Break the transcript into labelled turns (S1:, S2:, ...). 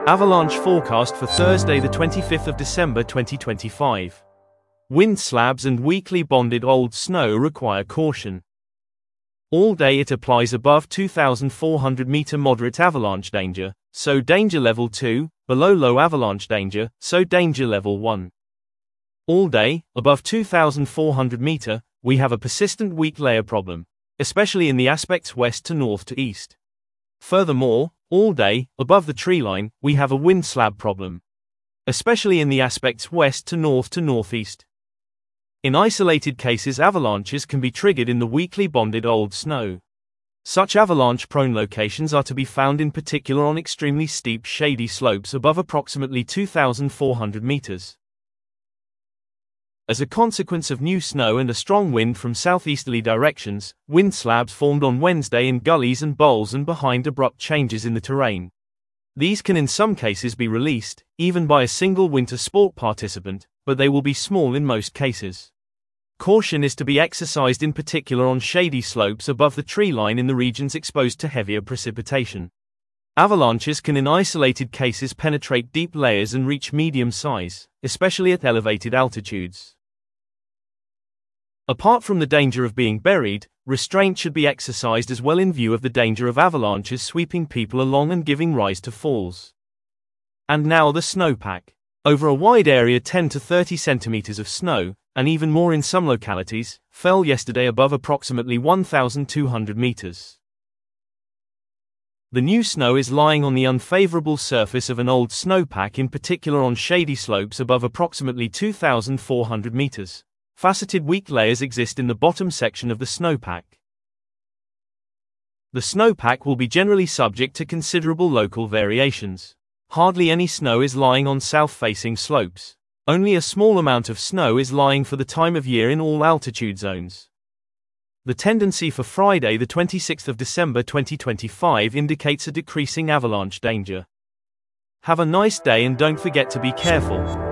S1: Avalanche forecast for Thursday the 25th of December 2025. Wind slabs and weakly bonded old snow require caution. All day it applies above 2,400 meter moderate avalanche danger, so danger level 2, below low avalanche danger, so danger level 1. All day, above 2,400 meter, we have a persistent weak layer problem, especially in the aspects west to north to east. Furthermore, all day, above the treeline, we have a wind slab problem, especially in the aspects west to northeast. In isolated cases, avalanches can be triggered in the weakly bonded old snow. Such avalanche-prone locations are to be found in particular on extremely steep shady slopes above approximately 2,400 meters. As a consequence of new snow and a strong wind from southeasterly directions, wind slabs formed on Wednesday in gullies and bowls and behind abrupt changes in the terrain. These can in some cases be released, even by a single winter sport participant, but they will be small in most cases. Caution is to be exercised in particular on shady slopes above the tree line in the regions exposed to heavier precipitation. Avalanches can in isolated cases penetrate deep layers and reach medium size, especially at elevated altitudes. Apart from the danger of being buried, restraint should be exercised as well in view of the danger of avalanches sweeping people along and giving rise to falls. And now the snowpack. Over a wide area, 10 to 30 centimeters of snow, and even more in some localities, fell yesterday above approximately 1,200 meters. The new snow is lying on the unfavorable surface of an old snowpack, in particular on shady slopes above approximately 2,400 meters. Faceted weak layers exist in the bottom section of the snowpack. The snowpack will be generally subject to considerable local variations. Hardly any snow is lying on south-facing slopes. Only a small amount of snow is lying for the time of year in all altitude zones. The tendency for Friday the 26th of December 2025 indicates a decreasing avalanche danger. Have a nice day and don't forget to be careful.